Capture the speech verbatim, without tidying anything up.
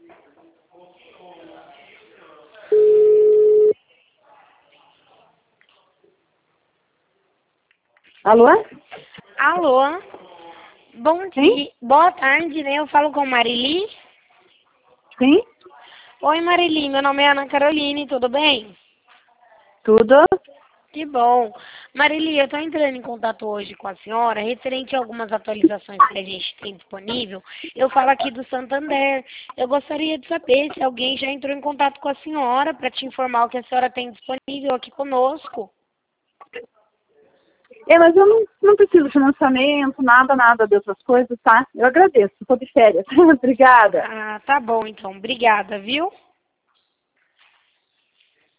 Alô? Alô? Bom dia. Sim? Boa tarde, né? Eu falo com Marili. Sim? Oi, Marili. Meu nome é Ana Caroline, tudo bem? Tudo? Que bom. Marili, eu estou entrando em contato hoje com a senhora referente a algumas atualizações que a gente tem disponível. Eu falo aqui do Santander. Eu gostaria de saber se alguém já entrou em contato com a senhora para te informar o que a senhora tem disponível aqui conosco. É, mas eu não, não preciso de financiamento, nada, nada dessas coisas, tá? Eu agradeço, estou de férias. Obrigada. Ah, tá bom então. Obrigada, viu?